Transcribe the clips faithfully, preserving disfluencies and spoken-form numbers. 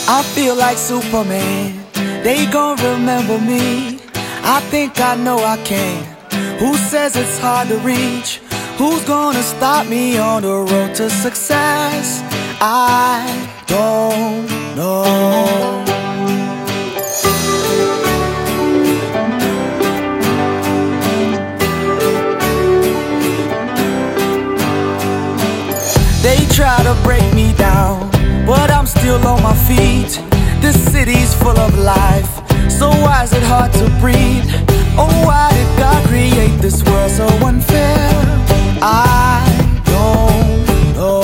I feel like Superman, they gon' remember me. I think I know I can. Who says it's hard to reach? Who's gonna stop me on the road to success? I don't know. They try to break me down, but I'm still on my feet. This city's full of life, so why is it hard to breathe? Oh, why did God create this world so unfair? I don't know.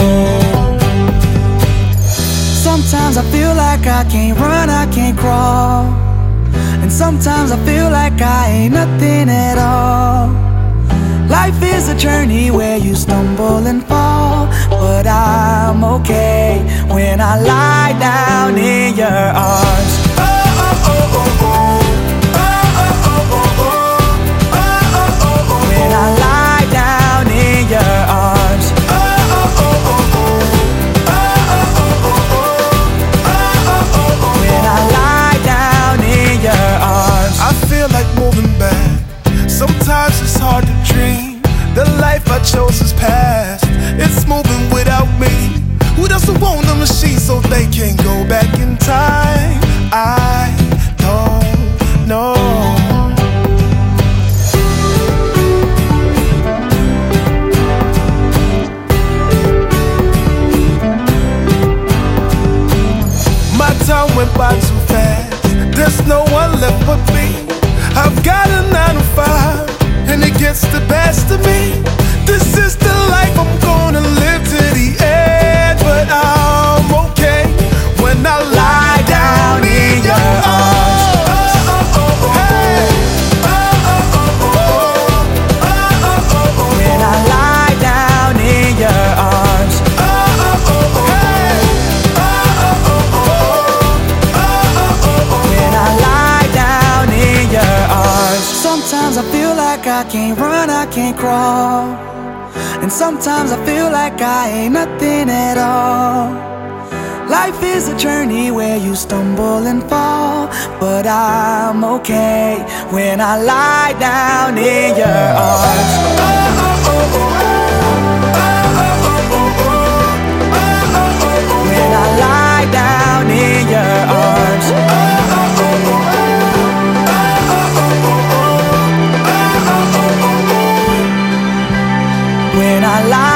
Sometimes I feel like I can't run, I can't crawl, and sometimes I feel like I ain't nothing at all. Life is a journey where you stumble and fall, but I'm okay when I lie down in your arms. Oh, oh, oh, oh, oh. Oh, oh, oh, oh, oh. Oh, oh, oh, oh. When I lie down in your arms. Oh, oh, oh, oh, oh. Oh, oh, oh, oh, oh. Oh, oh, oh, oh. When I lie down in your arms. I feel like moving back. Sometimes it's hard to dream. The life I chose is past. It's moving without me. Who doesn't want a machine so they can go back in time? I don't know. My time went by too fast. There's no one left but me. I've got a nine to five, and it gets the best of me. This is the life I'm gonna live to the end, but I'm okay when I lie down in your arms. When I lie down in your arms. When I lie down in your arms. Sometimes I feel like I can't run, I can't crawl, and sometimes I feel like I ain't nothing at all. Life is a journey where you stumble and fall, but I'm okay when I lie down in your arms. When I lie down in your arms. When I lie